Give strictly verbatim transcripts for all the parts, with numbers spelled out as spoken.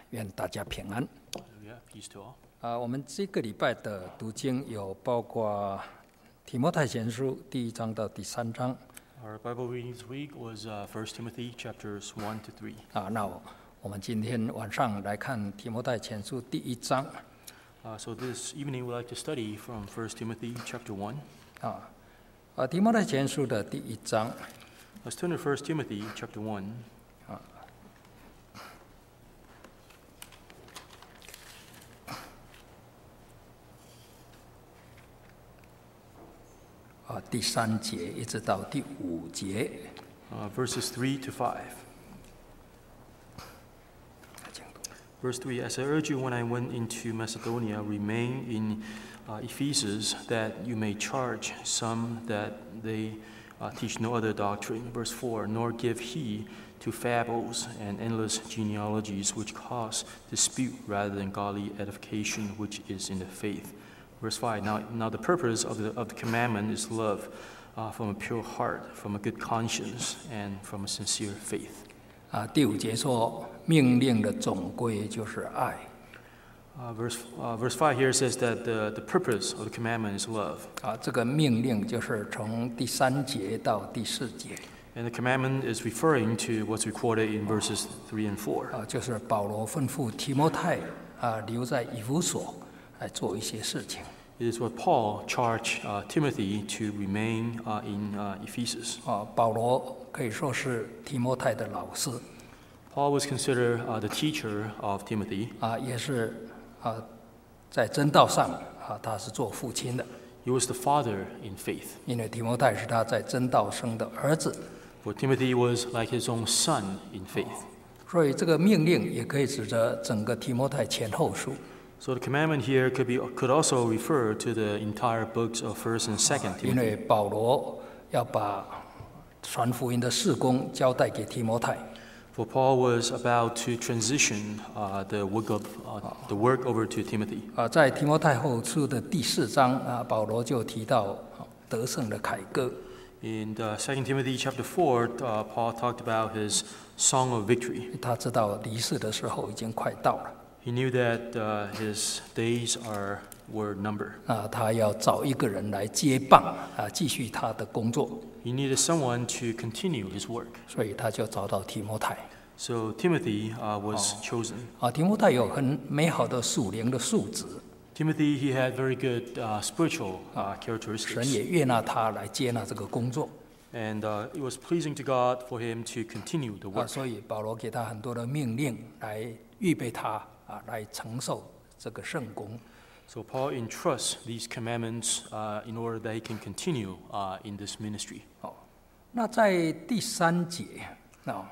愿大家平安。 Hallelujah. Peace to all. 啊，我们这个礼拜的读经有包括提摩太前书第一章到第三章。 Our Bible reading this week was uh, First Timothy chapters one to three. 啊，那我们今天晚上来看提摩太前书第一章。 Uh, so this evening we'd like to study from First Timothy chapter one. 啊，啊，提摩太前书的第一章。 Let's turn to First Timothy chapter one. 啊，第三节一直到第五节。 Uh, verses three to five. Verse three, As I urge you when I went into Macedonia, remain in uh, Ephesus, that you may charge some that they uh, teach no other doctrine. Verse four, Nor give heed to fables and endless genealogies which cause dispute rather than godly edification which is in the faith. Verse five, Now, now the purpose of the, of the commandment is love uh, from a pure heart, from a good conscience, and from a sincere faith. 啊，第五节说，命令的总归就是爱。 Uh, verse, uh, verse five here says that the, the purpose of the commandment is love. 啊，这个命令就是从第三节到第四节。 And the commandment is referring to what's recorded in verses three and four. 啊，就是保罗吩咐提摩太啊留在以弗所来做一些事情。 It is what Paul charged uh, Timothy to remain uh, in uh, Ephesus. 啊，保罗可以说是提摩太的老师 Paul was considered uh, the teacher of Timothy. 啊，也是啊，在真道上啊，他是做父亲的， He was the father in faith. 因为提摩太是他在真道生的儿子， For Timothy was like his own son in faith. 所以这个命令也可以指着整个提摩太前后书。 So the commandment here could be could also refer to the entire books of First and Second 因 Timothy. 为保罗要把传福音的事工交代给提摩太， For Paul was about to transition uh, the work of uh, the work over to Timothy. 啊，在提摩太后书的第四章啊，保罗就提到得胜的凯歌。 In uh, Second Timothy chapter four, uh, Paul talked about his song of victory. 他知道离世的时候已经快到了 He knew that uh, his days are were numbered. 啊，他要找一个人来接棒啊，继续他的工作， He needed someone to continue his work. 所以他就找到提摩太 So Timothy uh, was chosen. 啊。提摩太有很美好的属灵的素质， Timothy, he had very good uh, spiritual uh, 神 characteristics. 也悦纳他来接纳这个工作 And uh, it was pleasing to God for him to continue the 啊， work. 所以保罗给他很多的命令来预备他啊，来承受这个圣工。 So Paul entrusts these commandments uh, in order that he can continue uh, in this ministry. 哦，那在第三节啊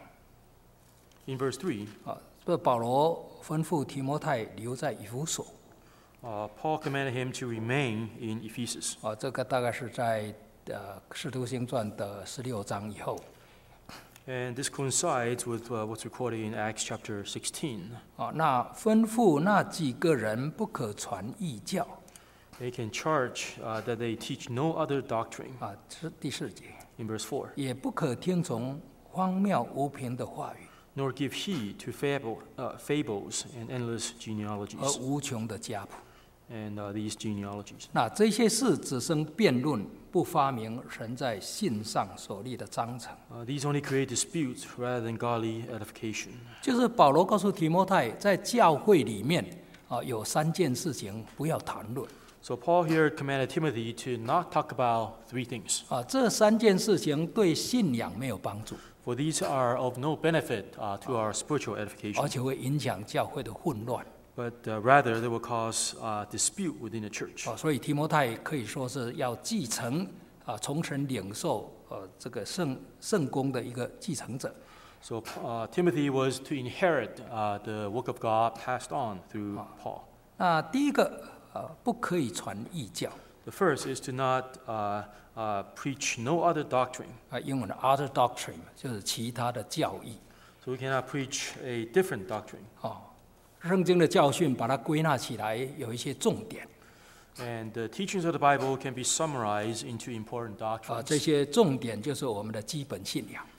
In verse three, 啊，这保罗吩咐提摩太留在以弗所 uh, Paul commanded him to remain in Ephesus. 啊，这个大概是在呃《使徒行传》的十六章以后 And this coincides with uh, what's recorded in Acts chapter sixteen. 啊。那吩咐那几个人不可传异教 They can charge uh, that they teach no other doctrine. 啊，这是第四节， In verse four, 也不可听从荒谬无凭的话语 nor give heed to fable, uh, fables and endless 和 genealogies. 无穷的家谱。 And uh, these genealogies. 那这些事只生辩论，不发明神在信上所立的章程。 Uh, these only create disputes rather than godly edification. 就是保罗告诉提摩太，在教会里面啊，有三件事情不要谈论 So Paul here commanded Timothy to not talk about three things. 啊，这三件事情对信仰没有帮助， For these are of no benefit uh, to our spiritual 而 edification, 且会影响教会的混乱 but uh, rather they will cause uh, dispute within the church. 啊。所以提摩太可以说是要继承啊，从神领受呃这个圣圣功的一个继承者 So uh, Timothy was to inherit uh, the work of God passed on through Paul. 那第一个呃，不可以传异教 The first is to not uh, uh, preach no other doctrine. 啊，英文的 other doctrine 就是其他的教义 So we cannot preach a different doctrine. 哦。圣经的教训把它归纳起来，有一些重点 And the teachings of the Bible can be summarized into important 啊， doctrines. 这些重点就是我们的基本信仰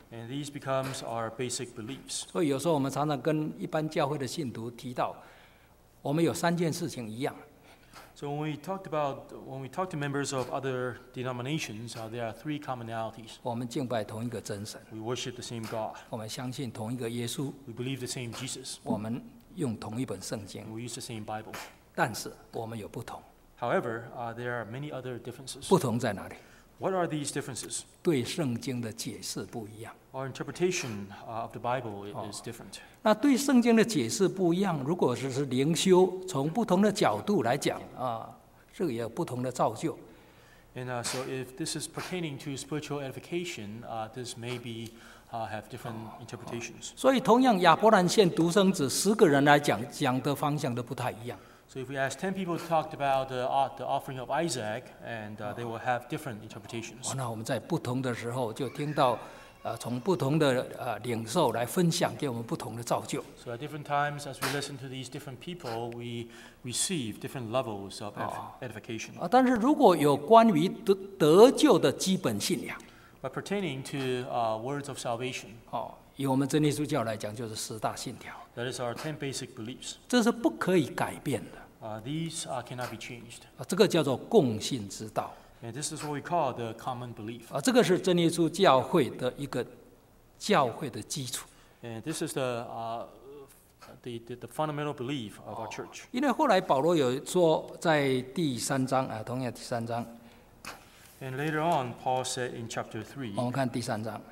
And these becomes our basic beliefs. 所以有时候我们常常跟一般教会的信徒提到，我们有三件事情一样。 So when we talked about, when we talk to members of other denominations, uh, there are three commonalities. 我们敬拜同一个真神， We worship the same God. 我们相信同一个耶稣， We believe the same Jesus. 我们用同一本圣经， And we use the same Bible. 但是我们有不同。 However, uh, there are many other differences. 不同在哪里？ What are these differences? 对圣经的解释不一样。 Our interpretation uh, of the Bible i- is different. 那对圣经的解释不一样，如果只是灵修，从不同的角度来讲啊，这个也有不同的造就。 And uh, so if this is pertaining to spiritual edification, uh, this may be, uh, have different interpretations. 所以，同样亚伯兰县独生子十个人来讲，讲的方向都不太一样。 So if we ask ten people to talk about the, uh, the offering of Isaac, and uh, they will have different interpretations. 哦，那我们在不同的时候就听到，呃，从不同的呃领受来分享，给我们不同的造就。 So at different times, as we listen to these different people, we receive different levels of edif- edification. 啊，但是如果有关于得得救的基本信仰， But pertaining to uh, words of salvation, 哦，以我们真理基督教来讲，就是十大信条， that is our ten basic beliefs. 这是不可以改变的。 Uh, these uh, cannot be changed. 啊，这个叫做共信之道。 And this is what we call the common belief. 啊，这个是真耶稣教会的一个教会的基础。 And this is the, uh, the, the, the fundamental belief of our church. 因为后来保罗有说，在第三章啊，同样第三章， And later on, Paul said in chapter three, 我们看第三章，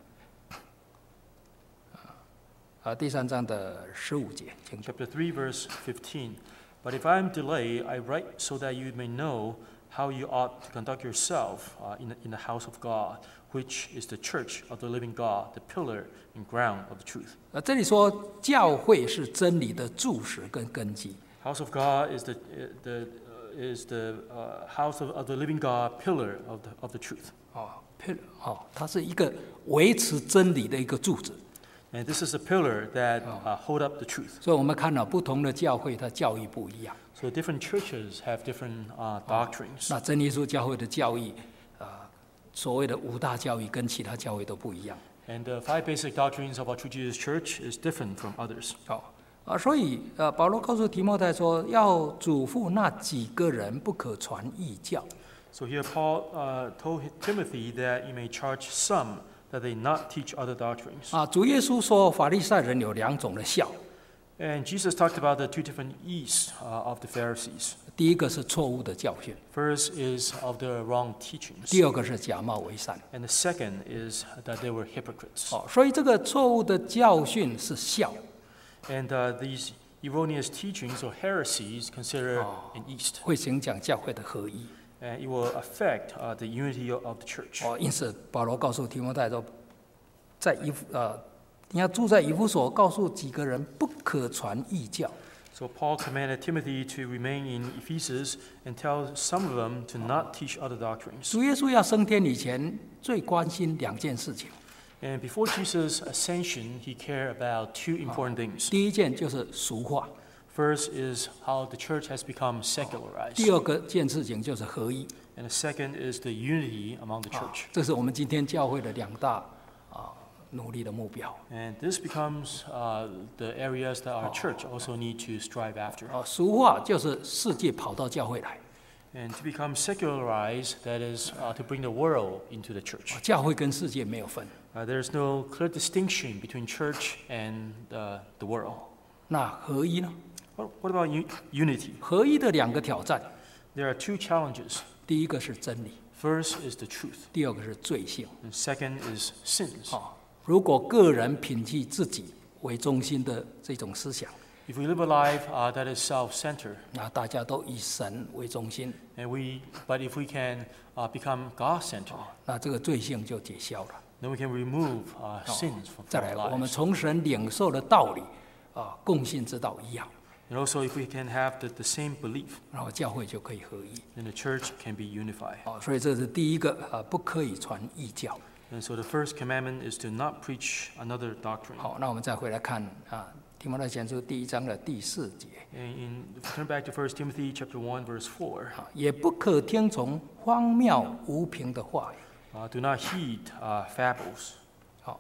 啊，第三章的十五节，请读。 chapter three, verse fifteen. But if I am delayed, I write so that you may know how you ought to conduct yourself uh, in, the, in the house of God, which is the church of the living God, the pillar and ground of the truth. 啊，这里说教会是真理的柱石跟根基。 House of God is the, uh, the, uh, is the uh, house of, of the living God, pillar of the, of the truth. 哦，pillar，哦，它是一个维持真理的一个柱子。 And this is a pillar that uh, hold up the truth. 所以我们看到不同的教会，它教义不一样。 So different churches have different uh, doctrines. 那真耶稣教会的教义，啊，所谓的五大教义跟其他教会都不一样。 And the five basic doctrines of our True Jesus Church is different from others. 好啊，所以呃，保罗告诉提摩太说，要嘱咐那几个人不可传异教。 So here Paul uh, told Timothy that you may charge some that they not teach other doctrines. 啊，主耶稣说法利赛人有两种的笑， And Jesus talked about the two different yeasts uh, of the Pharisees. 第一个是错误的教训， First is of the wrong teachings. 第二个是假冒为善。 And the second is that they were hypocrites. 哦，所以这个错误的教训是笑， And uh, these erroneous teachings or heresies consider an yeast. 会影响教会的合一。 And it will affect uh, the unity of of the church. 哦，因此保罗告诉提摩太说，在以弗呃，你要住在以弗所，告诉几个人不可传异教。 So Paul commanded Timothy to remain in Ephesus and tell some of them to not teach other doctrines. 主耶稣要升天以前，最关心两件事情。 And before Jesus' ascension, he cared about two important things. 第一件就是俗化， First is how the church has become 第 secularized. 二个件事情就是合一。 And the second is the unity among the 啊 church. 这是我们今天教会的两大啊努力的目标。 And this becomes uh, the areas that our church also need to strive after. 啊，俗化就是世界跑到教会来， And to become secularized, that is uh, to bring the world into the church. 啊教会跟世界没有分。 Uh, there's no clear distinction between church and uh, the world. 那合一呢？ What, what about u- unity? 合一的两个挑战， There are two challenges. 第一个是真理， First is the truth, 第二个是罪性。 and second is sins. 啊，如果个人摒弃自己为中心的这种思想， If we live a life uh, that is self-centered, 那大家都以神为中心， and we, but if we can uh, become God-centered, 那这个罪性就解消了。 then we can remove uh, sins from 再 our 来，我们 lives. 从神领受的道理啊，共信之道一样， And also, if we can have the, the same belief, 然后教会就可以合一。 then the church can be unified. 啊，所以这是第一个啊，不可以传异教。 And so the first commandment is to not preach another doctrine. 好，那我们再回来看啊，提摩太前书第一章的第四节 And in, if we turn back to First Timothy chapter one, verse four, 啊，也不可听从荒谬无凭的话语。 uh, do not heed uh, fables. 好，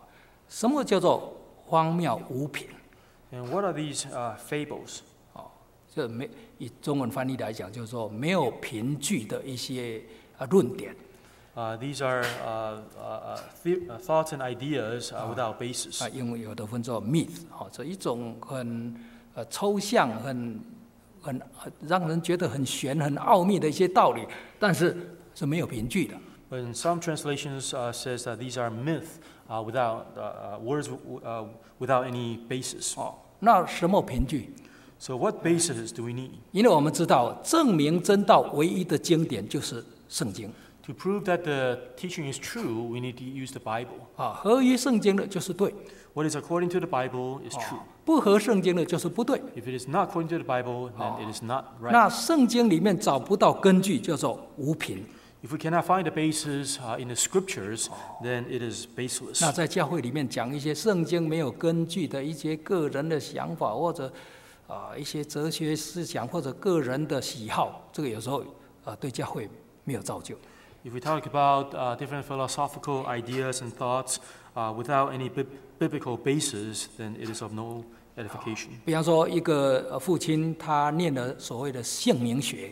什么叫做荒谬无凭？ And what are these uh, fables? 这没以中文翻译来讲，就是说没有凭据的一些啊论点。 Uh, these are uh, uh, th- uh, thoughts and ideas uh, without basis. 啊，英文有的分作 myth， 哦，这一种很呃抽象、很很很让人觉得很玄、很奥秘的一些道理，但是是没有凭据的。 But in some translations uh, says that these are myth uh, without uh, uh, words w- uh, without any basis. 哦，那什么凭据？ So what basis do we need 因为我们知道证明真道唯一的经典就是圣经 to prove that the teaching is true? We need to use the Bible. 啊，合于圣经的就是对， What is according to the Bible is true. 不合圣经的就是不对。 If it is not according to the Bible, then it is not right. 那圣经里面找不到根据，叫做无凭。 If we cannot find the basis uh, in the scriptures, then it is baseless. 那在教会里面讲一些圣经没有根据的一些个人的想法，或者啊、一些哲学思想或者个人的喜好，这个有时候啊、对教会没有造就。 If we talk about uh, different philosophical ideas and thoughts uh, without any bib- biblical basis, then it is of no edification. 比方说，一个呃父亲他念了所谓的姓名学，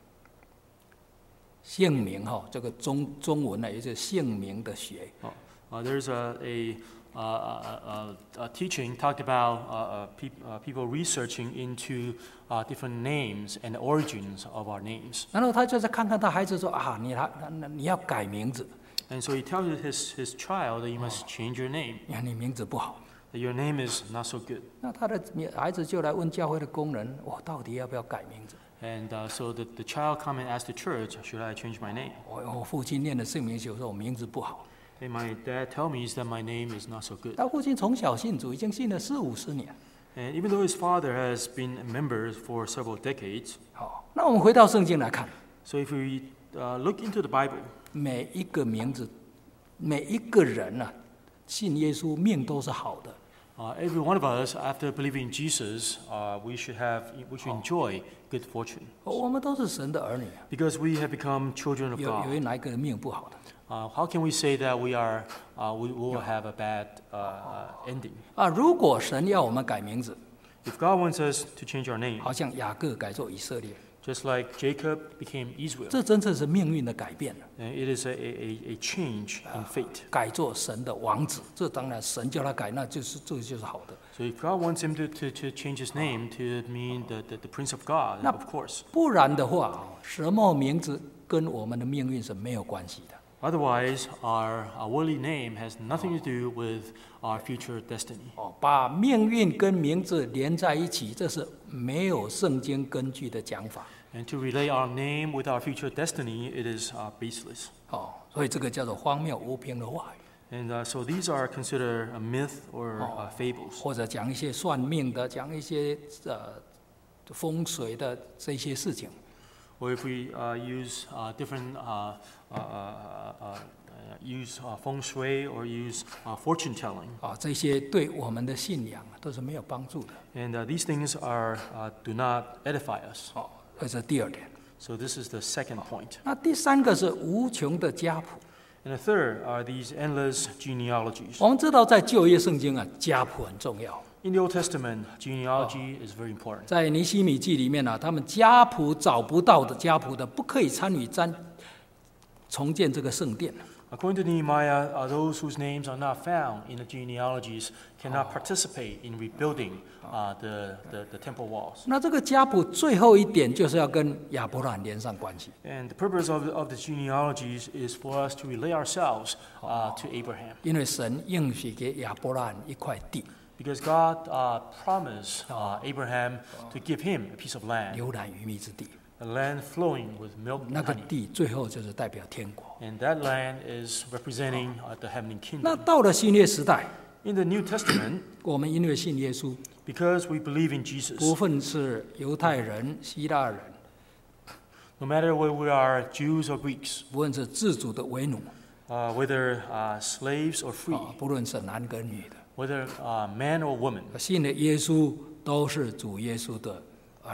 姓名哈、这个中中文呢也是姓名的学。 Uh, there's a, a, uh, a, a, a teaching talked about uh, uh, peop, uh, people researching into uh, different names and the origins of our names. 然后他就在看看他孩子说啊，你还那你要改名字， And so he tells his, his child that you must change your name, 你看你名字不好。 that your name is not so good. 那他的孩子就来问教会的工人，我到底要不要改名字？ And uh, so the, the child come and ask the church, should I change my name? 我我父亲念的姓名学，我说我名字不好。 And my dad tell me is that my name is not so good. 他父亲从小信主，已经信了四五十年。 And even though his father has been a member for several decades, 好，那我们回到圣经来看， so if we uh, look into the Bible, 每一个名字，每一个人啊，信耶稣命都是好的。 uh, every one of us, after believing in Jesus, uh, we should have, we should enjoy good fortune 我们都是神的儿女啊， because we have become children of 有有 God. 哪一个人命不好的 Uh, how can we say that we are, uh, we will have a bad uh, uh, ending? 啊？如果神要我们改名字， If God wants us to change our name, 好像雅各改做以色列， just like Jacob became Israel, 这真正是命运的改变了。 and it is a, a, a change in fate. 改做神的王子，这当然神叫他改，那就是这个就是好的。 So if God wants him to, to, to change his name to mean the, the, the Prince of God, then of course. 不然的话，什么名字跟我们的命运是没有关系的。 Otherwise, our, our worldly name has nothing to do with our future destiny. 哦，把命运跟名字连在一起，这是没有圣经根据的讲法。 And to relate our name with our future destiny, it is uh, baseless. 哦，所以这个叫做荒谬无凭的话语， And uh, so these are considered a myth or uh, fables. 或者讲一些算命的，讲一些呃风水的这些事情。 Or if we uh, use uh, different, uh, uh, uh, uh, use uh, feng shui or use uh, fortune telling. 啊，这些对我们的信仰都是没有帮助的。 And uh, these things are, uh, do not edify us. 哦，这是第二点。 So this is the second point. 那第三个是无穷的家谱。 And the third are these endless genealogies. 我们知道，在旧约圣经啊，家谱很重要。 In the Old Testament, genealogy is very important. 在尼希米记里面呢、啊，他们家谱找不到的家谱的，不可以参与占重建这个圣殿。 According to Nehemiah, uh, those whose names are not found in the genealogies cannot participate in rebuilding uh, the, the, the temple walls. 那这个家谱最后一点就是要跟亚伯兰连上关系。 And the purpose of, of the genealogies is for us to relate ourselves uh, to Abraham. 因为神应许给亚伯兰一块地， Because God uh, promised uh, Abraham to give him a piece of land, 流奶与蜜之地。 a land flowing with milk 那 and 个 honey. 地最后就是代表天国。 And that land is representing uh, the heavenly 那 kingdom. 到了新约时代， In the New Testament, 我们因为信耶稣， because we believe in 不 Jesus, 分是犹太人、希腊人， no matter whether we are Jews or Greeks, 不论是自主的为奴， uh, whether uh, slaves or free, 啊，不论是男跟女的， whether uh, man or woman, 信的耶稣都是主耶稣的儿子。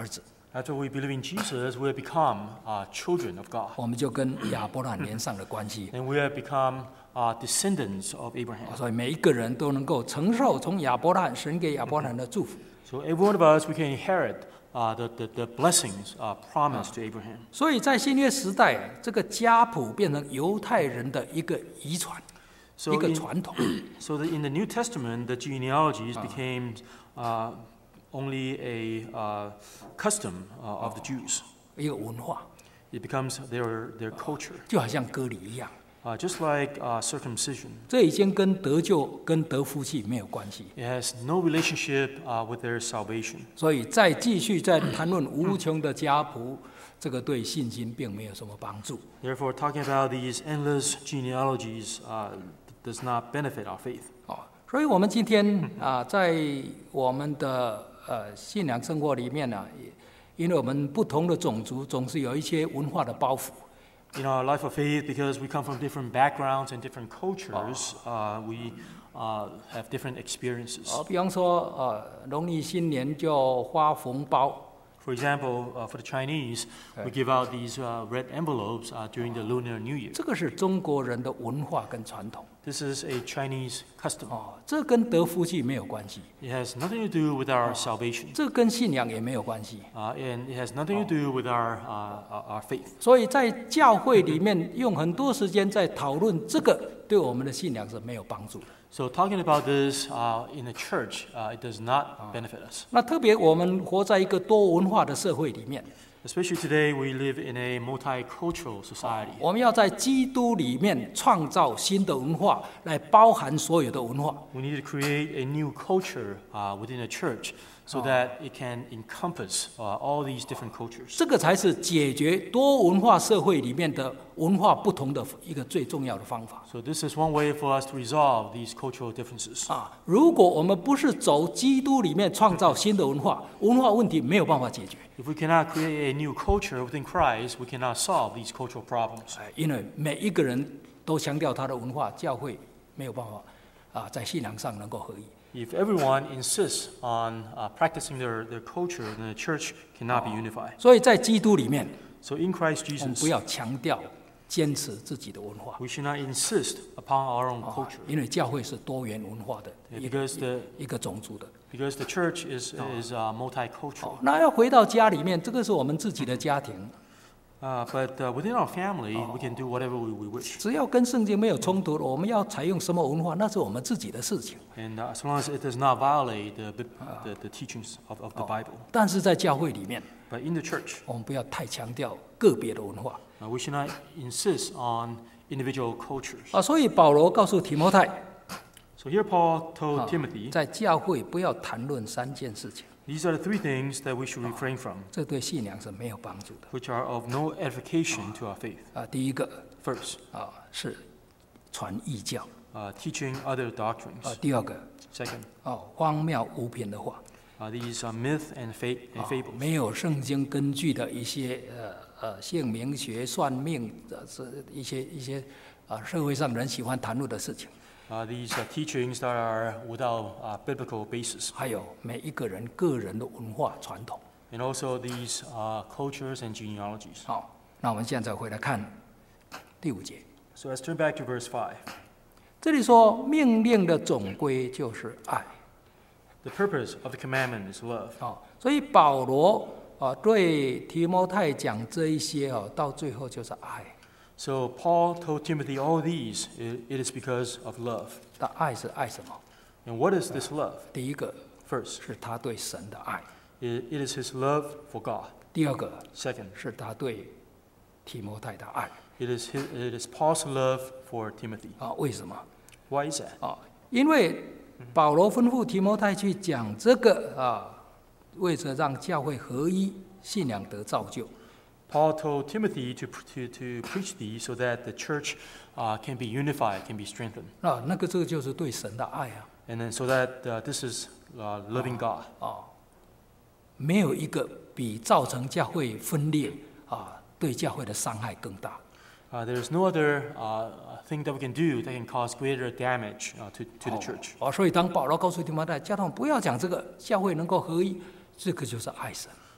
After we believe in Jesus, we have become uh, children of God. 我们就跟亚伯拉罕连上了关系。 And we have become uh, descendants of Abraham. 所以每一个人都能够承受从亚伯拉罕神给亚伯拉罕的祝福。 So every one of us, we can inherit uh, the, the, the blessings uh, promised to Abraham. 所以在新约时代，这个家谱变成犹太人的一个遗传， So 一个 in, 传统。 so that in the New Testament, the genealogies became uh, only a uh, custom uh, of the Jews. 一个文化， It becomes their, their culture. 就好像割礼一样， Uh, just like uh, circumcision, 这已经跟得救、跟得福气没有关系。 it has no relationship uh, with their salvation. 所以再继续再谈论无穷的家谱，这个对信心并没有什么帮助。 Therefore, talking about these endless genealogies uh, does not benefit our faith. 哦，所以我们今天啊，在我们的呃信仰生活里面呢、也因为我们不同的种族，总是有一些文化的包袱。 In our life of faith, because we come from different backgrounds and different cultures, uh, we uh, have different experiences. 哦，比方说呃，农历新年就发红包。 For example, uh, for the Chinese, we give out these uh, red envelopes uh, during the Lunar New Year. 这个是中国人的文化跟传统 This is a Chinese custom. 哦，这跟得福气没有关系， It has nothing to do with our salvation, 这跟信仰也没有关系。 uh, and it has nothing to do with our, uh, our our faith. 所以在教会里面用很多时间在讨论这个，对我们的信仰是没有帮助的。 So talking about this uh, in the church, uh, it does not benefit us. 那特别我们活在一个多文化的社会里面， Especially today, we live in a multicultural society. 我们要在基督里面创造新的文化，来包含所有的文化。 We need to create a new culture uh, within the church so that it can encompass uh, all these different cultures. 这个才是解决多文化社会里面的文化不同的一个最重要的方法 So this is one way for us to resolve these cultural differences. 啊！如果我们不是走基督里面创造新的文化，文化问题没有办法解决。 If we cannot create a new culture within Christ, we cannot solve these cultural problems. 哎，因为每一个人都强调他的文化，教会没有办法啊，在信仰上能够合一。 If everyone insists on uh, practicing their, their culture, then the church cannot be unified. 所以在基督里面， So in Christ 我们 Jesus, 不要强调坚持自己的文化， we should not insist upon our own 啊 culture, 因为教会是多元文化的 Yeah, 一个 because the 一个种族的。 because the church is is uh, multicultural. 那要回到家里面，这个是我们自己的家庭， Uh, but uh, within our family, we can do whatever we, we wish. 只要跟圣经没有冲突，我们要采用什么文化，那是我们自己的事情。 And uh, as long as it does not violate the, bib- the, the teachings of, of the Bible. 但是在教会里面， But in the church, 我们不要太强调个别的文化 uh, we should not insist on individual cultures. 啊。所以保罗告诉提摩太， So here Paul told 啊 Timothy, 在教会不要谈论三件事情， these are the three things that we should refrain from, 这对信仰是没有帮助的 which are of no edification to our faith. 啊。第一个 First, 啊是传异教 uh, teaching other 啊 doctrines. 第二个 Second, 哦荒谬无凭的话 uh, these are myth and, fa- and 啊 fables. 没有圣经根据的一些呃呃姓名学、算命的是一些一些啊社会上人喜欢谈论的事情。 Uh, these are teachings that are without uh, biblical basis. 还有每一个人个人的文化传统。 And also these uh, cultures and genealogies. 好，那我们现在回来看第五节， So let's turn back to verse five. 这里说命令的总归就是爱。 The purpose of the commandment is love. 好，所以保罗啊对提摩太讲这一些哦，到最后就是爱。 So Paul told Timothy all these, it, it is because of love. 那爱是爱什么？ And what is this love? 第一个 First, 是他对神的爱， it, it is his love for God. 第二个 Second, 是他对提摩太的爱 it is, his, it is Paul's love for Timothy. 啊。为什么 Why is that? 啊？因为保罗吩咐提摩太去讲这个啊，为着让教会合一，信仰得造就。 Paul told Timothy to, to, to preach these so that the church uh, can be unified, can be strengthened. 啊，那个这个就是对神的爱啊。 And then so that uh, this is uh, loving God. 啊，没有一个比造成教会分裂啊，对教会的伤害更大。 Uh, there is no other uh, thing that we can do that can cause greater damage uh, to, to the church. 哦，所以当保罗告诉提摩太，叫他们不要讲这个，教会能够合一，这个就是爱神。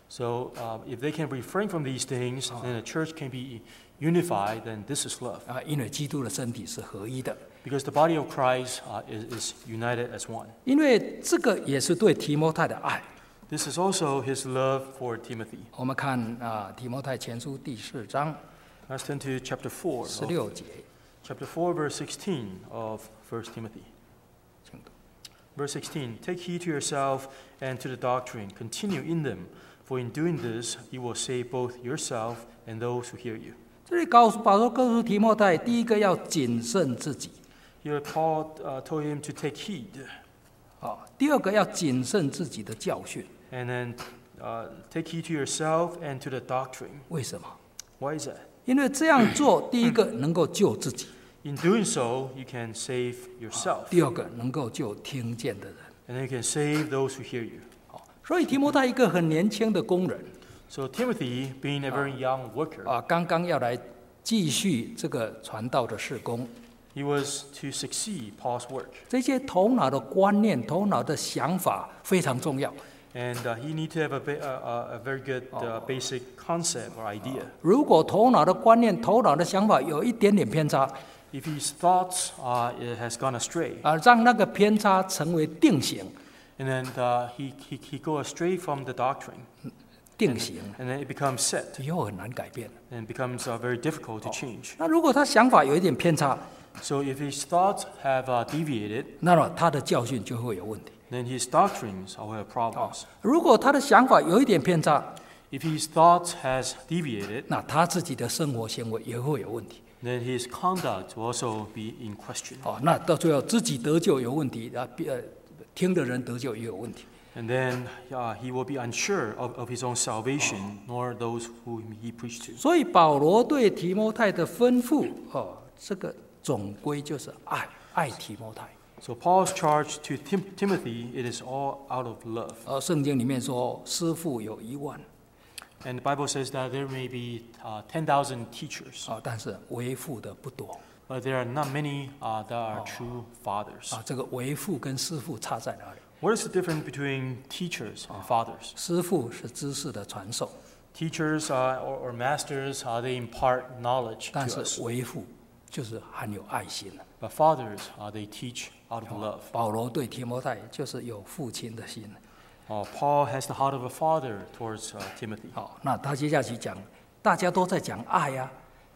So uh, if they can refrain from these things, then the church can be unified, then this is love. 啊，因为基督的身体是合一的。 Because the body of Christ uh, is, is united as one. 因为这个也是对提摩太的爱。 This is also his love for Timothy. 我们看啊，提摩太前书第四章 Let's turn to chapter four. 十 Of, 六节， chapter four, verse sixteen of First Timothy. 请读。 Verse sixteen, take heed to yourself and to the doctrine. Continue in them, for in doing this you will save both yourself and those who hear you. 这里告诉保罗告诉提摩太，第一个要谨慎自己， Here Paul uh, told him to take heed. 啊，第二个要谨慎自己的教训。 And then uh, take heed to yourself and to the doctrine. 为什么？ Why is that? 因为这样做，第一个能够救自己， In doing so, you can save yourself. 第二个能够救听见的人。 And then you can save those who hear you. 好，所以提摩太一个很年轻的工人 So Timothy, being a very young worker, 啊，刚刚要来继续这个传道的事工， he was to succeed Paul's work. 这些头脑的观念、头脑的想法非常重要。 And uh, he need to have a, ba- uh, a very good uh, basic concept or idea. 如果头脑的观念、头脑的想法有一点点偏差， If his thoughts uh, it has gone astray, 啊，让那个偏差成为定型， and then uh, he, he, he go astray from the doctrine, 定型 and then it becomes set, 以后很难改变。 and it becomes uh, very difficult to change. 那如果他想法有一点偏差， So if his thoughts have uh, deviated, 那么他的教训就会有问题。 then his doctrines will have problems. 如果他的想法有一点偏差， If his thoughts has deviated, 那他自己的生活行为也会有问题。 then his conduct will also be in question. 哦，那到最后自己得救有问题，啊，别呃听的人得救也有问题。 And then uh, he will be unsure of, of his own salvation, nor those whom he preached to. 所以保罗对提摩太的吩咐，哦，这个总归就是爱，爱提摩太。 So Paul's charge to Tim- Timothy, it is all out of love. 而圣经里面说，师傅有一万， And the Bible says that there may be uh, ten thousand teachers, 啊，但是为父的不多。 but there are not many uh, that are true fathers. 啊，这个为父跟师傅差在哪里？ What is the difference between teachers and fathers? 师傅是知识的传授， Teachers uh, or, or masters, uh, they impart knowledge 但 to 是 us. 为父就是含有爱心的。 But fathers, uh, they teach out of love. 保罗对提摩太就是有父亲的心。 Uh, Paul has the heart of a father towards uh, Timothy. 好，那他接下去讲，大家都在讲爱呀、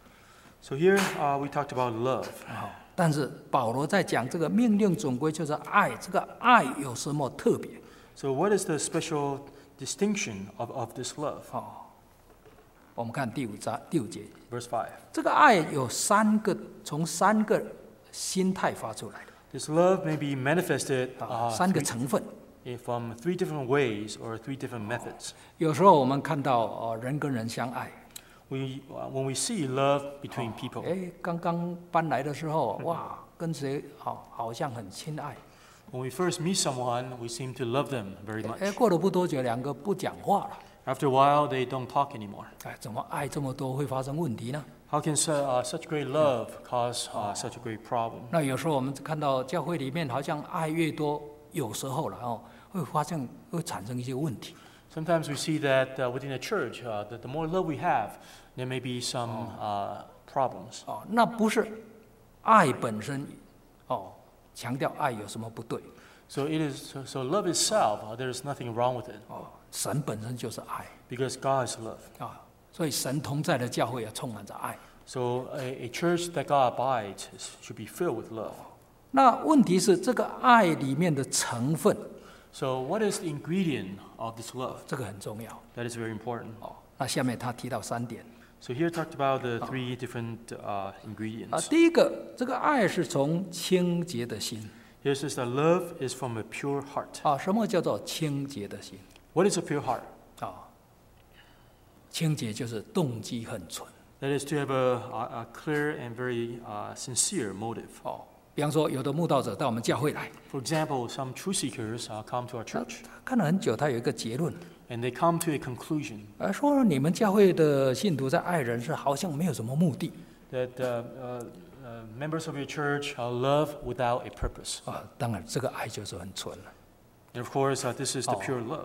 So here uh, we talked about love. 好，但是保罗在讲这个命令总归就是爱，这个爱有什么特别？ So what is the special distinction of, of this love? 好，我们看第五章第五节， Verse five. 这个爱有三个，从三个心态发出来的， This love may be manifested 啊， uh, 三个 three- 成分。 eh, from three different ways or three different methods. 有时候我们看到哦，人跟人相爱， We, uh, when we see love between people, 哎，刚刚搬来的时候，哇，跟谁好好像很亲爱， when we first meet someone, we seem to love them very 哎， much. 过了不多久，两个不讲话了， After a while, they don't talk anymore. 哎，怎么爱这么多会发生问题呢？ How can su- uh, such great love cause uh, such a great problem? 那有时候我们看到教会里面好像爱越多，有时候了哦，会发现会产生一些问题。 Sometimes we see that uh, within a church, uh, that the more love we have, there may be some uh, problems. 哦，那不是爱本身，哦，强调爱有什么不对？ So it is. So, so love itself, uh, there is nothing wrong with it, 哦，神本身就是爱 because God is love. 啊，所以神同在的教会也充满着爱。 So a, a church that God abides is- should be filled with love. 那问题是这个爱里面的成分， So what is the ingredient of this love? 这个很重要 That is very important. 哦。那下面他提到三点 So here talked about the three different uh, 啊， ingredients. 第一个，这个爱是从清洁的心 Here says that love is from a pure heart. 啊。什么叫做清洁的心 What is a pure heart? 啊？清洁就是动机很纯 That is to have a, a, a clear and very uh, sincere motive. 哦。比方说，有的慕道者到我们教会来， For example, some truth seekers uh, come to our 他 church 他看了很久，他有一个结论， and they come to a conclusion 而说你们教会的信徒在爱人是好像没有什么目的 that uh, uh, uh, members of your church uh, love without a purpose. 啊。当然，这个爱就是很纯了。 And of course, uh, this is the Oh. pure love.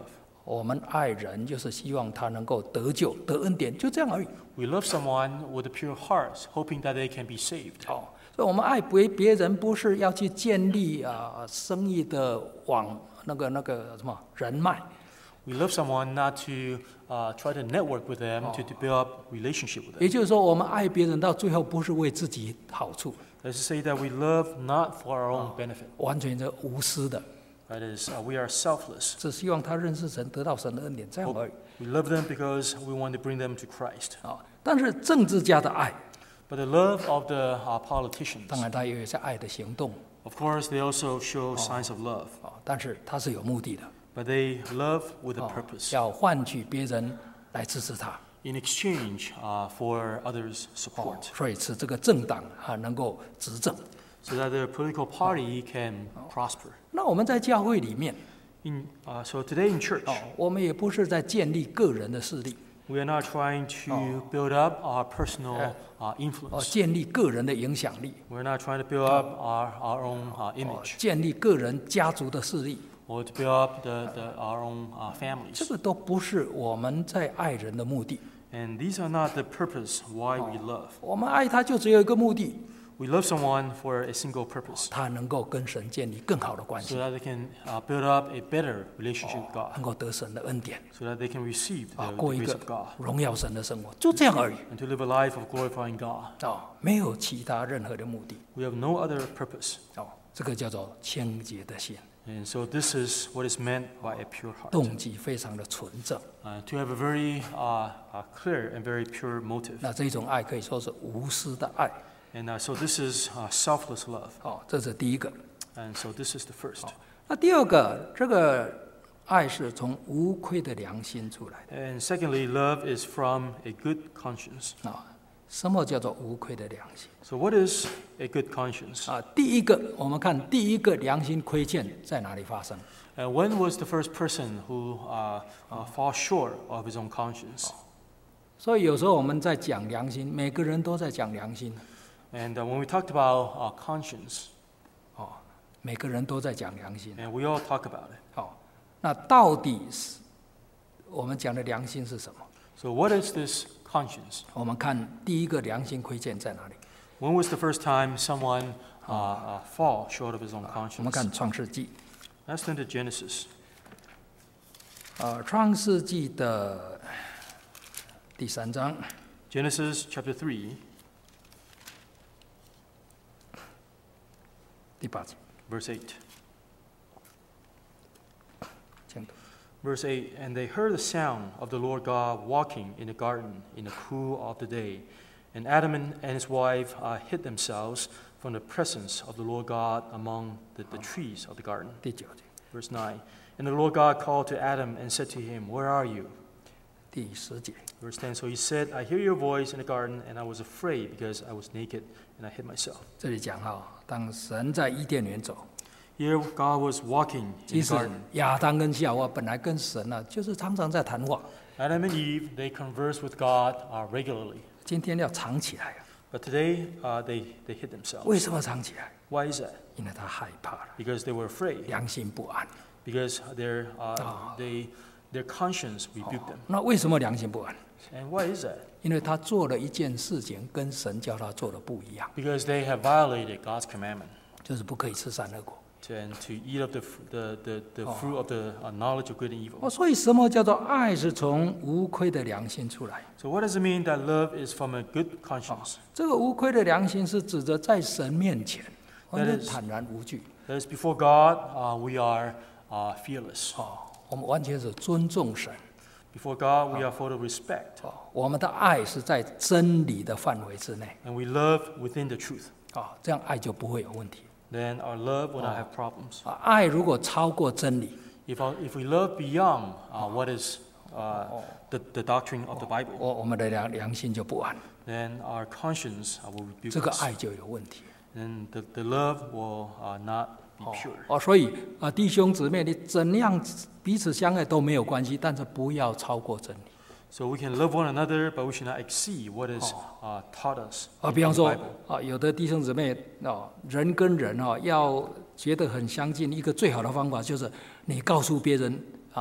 我们爱人就是希望他能够得救、得恩典，就这样而已。 We love someone with a pure heart, hoping that they can be saved. 哦，所以我们爱别别人，不是要去建立啊生意的网，那个那个什么人脉。 We love someone not to uh, try to network with them, to, to build up relationship with 也 them. 就是说，我们爱别人到最后不是为自己好处， Let's say that we love not for our own benefit. 完全是无私的， That is, uh, we are selfless. 只希望他认识神，得到神的恩典，这样而已。 We love them because we want to bring them to Christ. 啊，但是政治家的爱， But the love of the uh, politicians, 当然他也有一些爱的行动 of course, they also show signs of love. 啊，但是他是有目的的， But they love with a 啊 purpose. 要换取别人来支持他。 In exchange uh, for others' 哦 support. 所以使这个政党啊能够执政。 So that the political party can prosper. 那我们在教会里面， In, uh, so today in church, 哦，我们也不是在建立个人的势力， we are not trying to build up our personal uh, 哦， influence. 建立个人的影响力， We're not trying to build up our, our own uh, 哦 image 建立个人家族的势力， or to build up the, the, our own uh, 这 families. 个都不是我们在爱人的目的。 And these are not the purpose why we love. 我们爱他就只有一个目的， We love someone for a single purpose, 他能够跟神建立更好的关 so 系， that they can uh, build up a better relationship with God, 能够得神的恩典， so that they can receive 啊 the,， 过 the 一 grace 个 of God, 荣耀神的生活，就这样而已。 and to live a life of glorifying God. 啊，没有其他任何的目的。 We have no other purpose. 哦，这个叫做清洁的心， And so this is what is meant by a pure heart. 动机非常的纯正。 Uh, to have a very uh, uh, clear and very pure motive. 那这种爱可以说是无私的爱。 And uh, so this is uh, selfless love. 哦，这是第一个。 And so this is the first. 那第二个，这个爱是从无愧的良心出来 And secondly, love is from a good conscience. 的。啊，什么叫做无愧的良心？ So what is a good conscience? 啊，第一个，我们看第一个良心亏欠在哪里发生？ And when was the first person who uh, uh, falls short of his own conscience? 所以有时候我们在讲良心，每个人都在讲良心， And uh, when we talked about uh, conscience, 哦，每个人都在讲良心。 and we all talk about it. 好，那到底是我们讲的良心是什么？ So what is this conscience? 我们看第一个良心亏欠在哪里？ When was the first time someone uh, uh, fall short of his own 我们 conscience? 看创世纪， Let's turn to Genesis. 呃，创世纪的第三章 Genesis chapter three, 第八节， verse eight. 请读。 Verse eight, and they heard the sound of the Lord God walking in the garden in the cool of the day. And Adam and, and his wife uh, hid themselves from the presence of the Lord God among the, the trees of the garden. 第九节， Verse nine, and the Lord God called to Adam and said to him, Where are you? 第十节， Verse ten, so he said, I hear your voice in the garden, and I was afraid because I was naked, and I hid myself. 这里讲哈，当神在伊甸园走， Here God was walking in 其 the 实 garden. 亚当跟夏娃本来跟神啊，就是常常在谈话， Adam and Eve, they converse with God uh, regularly. 今天要藏起来啊。 But today, uh, they, they hid themselves. 为什么藏起来？ Why is that? 因为他害怕了， Because they were afraid. 良心不安。 Because their, uh, they, their conscience rebuked them. 那为什么良心不安？ And why is that? 因为他做了一件事情，跟神叫他做的不一样， Because they have violated God's commandment 就是不可以吃善恶果。 to, and to eat of the, fr- the, the, the fruit of the uh, knowledge of good and evil. 哦，所以什么叫做爱是从无愧的良心出来？ So what does it mean that love is from a good conscience? 这个无愧的良心是指着在神面前，完全 That is- 坦然无惧。 That is, before God, uh, we are uh, fearless. 哦，我们完全是尊重神。 Before God, we are full of respect. 哦，我们的爱是在真理的范围之内。 And we love within the truth. 啊、这样爱就不会有问题。 Then our love will not have problems. 啊，爱如果超过真理， If, our, if we love beyond uh, what is uh, the, the doctrine of the Bible, 我我们的良良心就不安， then our conscience uh, will 这 rebuke 个 us. 爱就有问题。 Then the, the love will uh, not be 哦 pure. 哦，所以啊，弟兄姊妹，你怎样彼此相爱都没有关系，但是不要超过真理。 So we can love one another, but we should not exceed what is uh, taught us 啊， in 比方 the 说 Bible. 啊，有的弟兄姊妹啊，人跟人啊，要觉得很相近，一个最好的方法就是你告诉别人啊，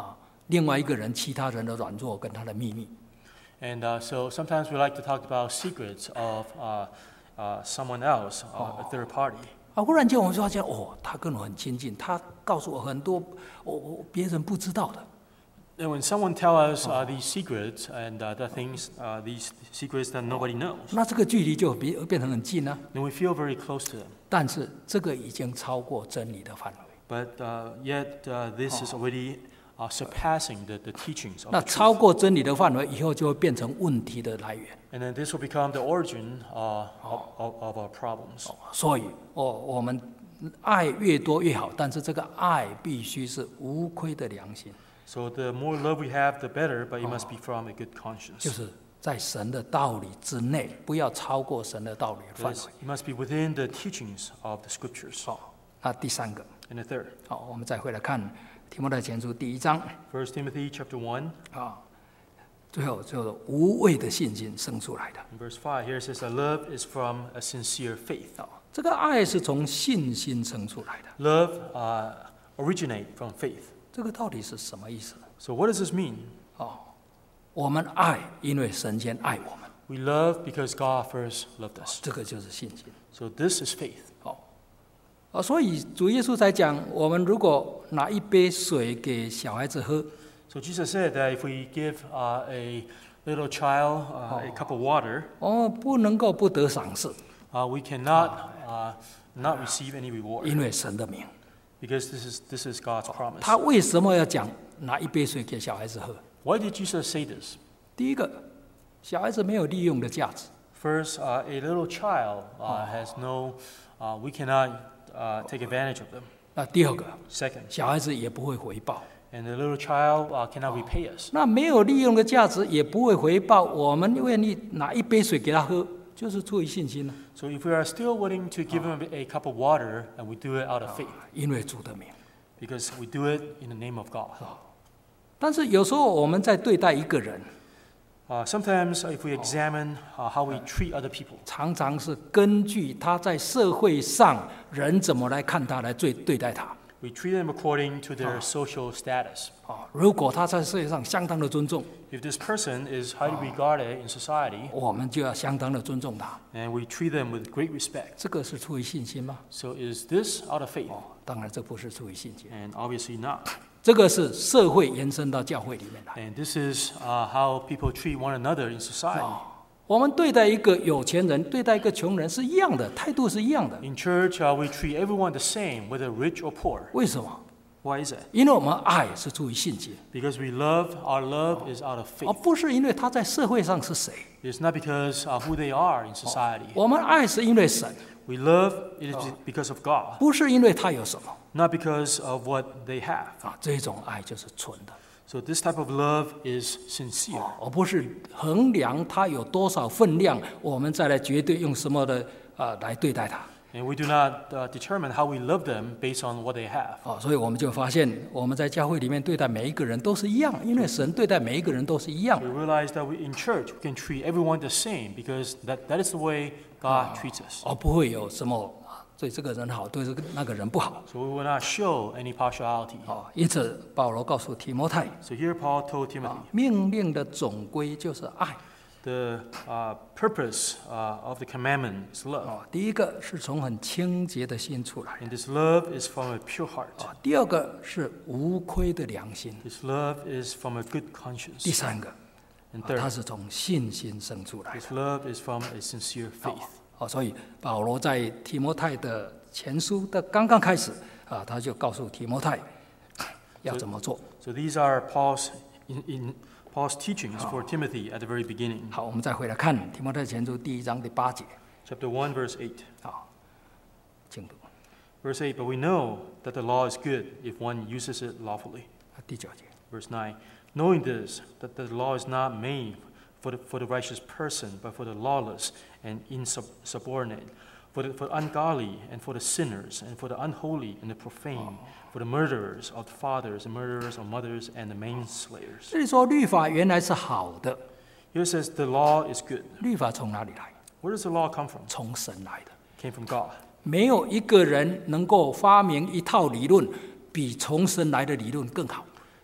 另外一个人其他人的软弱跟他的秘密。 And uh, so sometimes we like to talk about secrets of uh, uh, someone else, uh, a third party. 啊，忽然间我们就发现，哦，他跟我很亲近，他告诉我很多我我别人不知道的。 And when someone tells us uh, these secrets and uh, the things, uh, these secrets that nobody knows, 那这个距离就变变成很近了、啊。 then we feel very close to them. 但是这个已经超过真理的范围。 But uh, yet uh, this is already uh, surpassing the, the teachings of 那 the 超 truth. 过真理的范围以后，就会变成问题的来源。 And then this will become the origin uh, of, of, of our problems. 所以，哦，我们爱越多越好，但是这个爱必须是无亏的良心， So the more love we have, the better, but it must be from a good 就 conscience. 是在神的道理之内，不要超过神的道理的范 It 围。 must be within the teachings of the scriptures. 好，那第三个， And the third, 好，我们再回来看提摩太前书第一章 First Timothy chapter one, 啊，最后就是无畏的信心生出来的。 in verse five, here it says that love is from a sincere faith. 啊，这个爱是从信心生出来的。 Love uh, originate from faith. 这个到底是什么意思？ So what does this mean? 哦，我们爱，因为神先爱我们， We love because God first loved us. 这个就是信心。 So this is faith. 哦，啊，所以主耶稣才讲，我们如果拿一杯水给小孩子喝， So Jesus said that if we give uh, a little child uh, a cup of water, 哦，不能够不得赏赐， uh, we cannot uh, not receive any reward 因为神的名。 because this is this is God's promise. 他为什么要讲拿一杯水给小孩子喝？ Why did Jesus say this? 第一个，小孩子没有利用的价值。 First, uh, a little child uh, has no, uh, we cannot uh, take advantage of them. 那第二个， Second, 小孩子也不会回报。 and the little child uh, cannot repay us. 那没有利用的价值也不会回报，我们愿意拿一杯水给他喝，就是出于信心了。 So if we are still willing to give him a cup of water, and we do it out of faith, 因为主的名。 because we do it in the name of God. 但是有时候我们在对待一个人， Uh, sometimes, if we examine uh, how we treat other people, 常常是根据他在社会上人怎么来看他来对对待他。 we treat them according to their social status. 啊，如果他在社会上相当的尊重， If this person is highly regarded in society, 我们就要相当的尊重他。 and we treat them with great respect, 这个是出于信心吗？ so is this out of faith? 哦，当然这不是出于信心， And obviously not. 这个是社会延伸到教会里面来。 And this is uh, how people treat one another in society. 我们对待一个有钱人，对待一个穷人是一样的，态度是一样的。 In church, uh, we treat everyone the same, whether rich or poor. 为什么？ Why is that? 因为我们爱是出于信心， Because we love, our love is out of 而 faith. 不是因为他在社会上是谁。 It's not because uh, who they are in society. 我们爱是因为神， We love it is because of God, 不是因为他有什么 not because of what they have. 啊。这种爱就是纯的， So this type of love is sincere. 而不是衡量他有多少分量，我们再来决定用什么的啊来对待他。 And we do not uh, determine how we love them based on what they have. 啊，所以我们就发现，我们在教会里面对待每一个人都是一样，因为神对待每一个人都是一样 We。realize that we, in church we can treat everyone the same because that, that is the way God treats us. 而不会有什么啊对这个人好，对这个那个人不好。 So we will not show any partiality. 啊，因此保罗告诉提摩太， So here Paul told Timothy, 啊，命令的总归就是爱。 the uh, purpose uh, of the commandment is love. 啊，第一个是从很清洁的心出来 And this love is from a pure heart. 啊，第二个是无亏的良心， This love is from a good 第 conscience. 三个， And 啊它 third, 是从信心生出来的。 this love is from a sincere faith. 啊，所以保罗在提摩太的前书的刚刚开始啊，他就告诉提摩太要怎么做。 So these are Paul's in, in Paul's teachings for Timothy at the very beginning. 好，我们再回来看提摩太前书第一章第八节 Chapter one, verse eight. 啊，请读 Verse eight, but we know that the law is good if one uses it lawfully. 啊第九节。 Verse nine, knowing this, that the law is not made for the, for the righteous person, but for the lawless and insubordinate, for the, for the ungodly and for the sinners, and for the unholy and the profane, for the murderers of fathers, and murderers of mothers, and the manslayers. 这里说律法原来是好的， Here it says the law is good. 律法从哪里来？ Where does the law come from? 从神来的。 It came from God. 没有一个人能够发明一套理论比从神来的理论更好。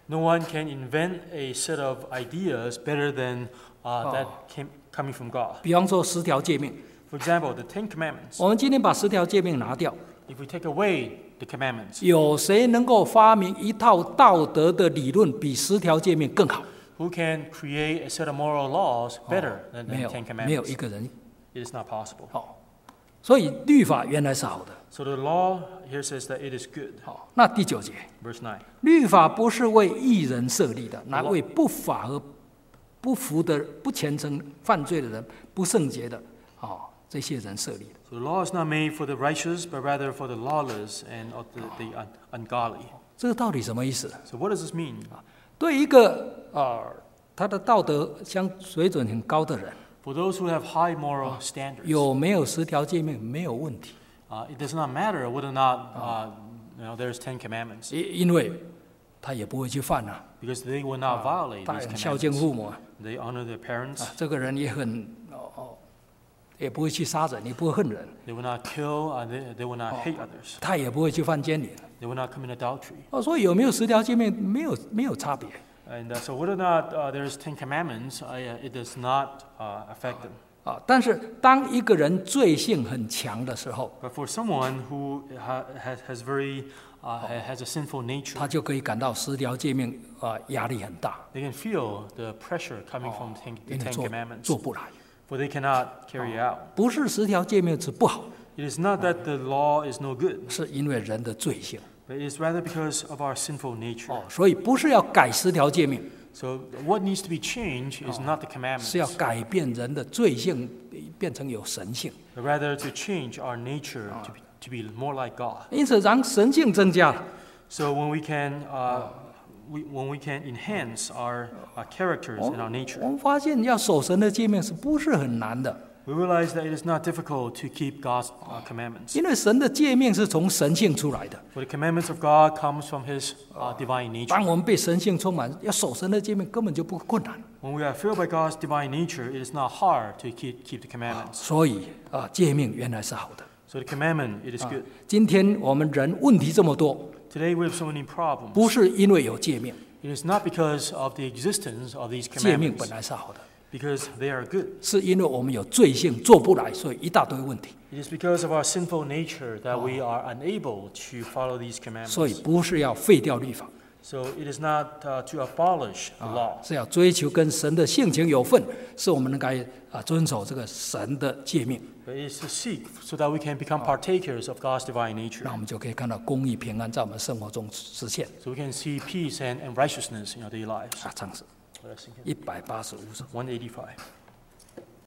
No one can invent a set of ideas better than uh, that came, coming from God. 比方说十条诫命， For example, the Ten Commandments. 我们今天把十条诫命拿掉， If we take away the commandments, 有谁能够发明一套道德的理论比十条诫命更好？ who can create a set of moral laws better than 没 the 有， Ten 没有一 Commandments? 个人。 It is not possible. 好，所以律法原来是好的。 So the law here says that it is good. 好，那第九节， Verse nine. 律法不是为义人设立的，乃为不法和不服的、不虔诚、犯罪的人、不圣洁的，哦，这些人设立的。 So the law is not made for the righteous, but rather for the lawless and of the, the un, ungodly. 这个到底什么意思？ So what does this mean? 对一个呃，他的道德相水准很高的人， For those who have high moral standards, 有没有十条诫命没有问题， uh, it does not matter whether or not uh, you know, there's Ten Commandments, 因因为他也不会去犯啊， because they will not violate 他 these 很孝敬 commandments. 父母啊， They honor their parents. 啊这个人也很哦哦，也不会去杀人，也不会恨人， They will not kill. Uh, they, they will not hate others. 他也不会去犯奸淫。 They will not commit adultery. 哦，所以有没有十条诫命没有没有差别。 And uh, so whether or not uh, there's Ten Commandments, uh, it does not uh, affect them. 啊，但是当一个人罪性很强的时候， But for someone who ha- has, has very uh, ha- has a sinful nature, 他就可以感到十条诫命啊压力很大， they can feel the pressure coming from ten, 因 the 为 Ten 做 Commandments, 做不来。 for they cannot carry it out. 不是十条诫命是不好， It is not that the law is no good, 是因为人的罪性。 but it is rather because of our sinful nature. 哦，所以不是要改十条诫命， So what needs to be changed is not the 是要 commandments, 改变人的罪性，变成有神性。 but rather to change our nature to be, to be more like God. 因此，让神性增加了， So when we can, uh, we, when we can enhance our, our characters 我 and our nature, 我们发现要守神的诫命是不是很难的？ we realize that it is not difficult to keep God's uh, commandments. 因为神的诫命是从神性出来的。 For the commandments of God comes from His uh, divine nature. 当我们被神性充满，要守神的诫命根本就不困难。 When we are filled by God's divine nature, it is not hard to keep, keep the commandments. 所以啊，诫命原来是好的。 So the commandment, it is good. 今天我们人问题这么多， Today we have so many problems. 不是因为有诫命， It is not because of the existence of these 诫命本 commandments, 来是好的， because they are good. 是因为我们有罪性做不来，所以一大堆问题。 It is because of our sinful nature that we are unable to follow these 所以 commandments. 不是要废掉律法， So it is not uh, to abolish the law, 是要追求跟神的性情有份，是我们应该啊遵守这个神的诫命， but it is to seek so that we can become partakers of God's divine 那 nature. 我们就可以看到公义平安在我们生活中实现。 So we can see peace and, and righteousness in our daily lives. 啊，唱诗 Let us sing hymn 一百八十五首。 one eighty-five.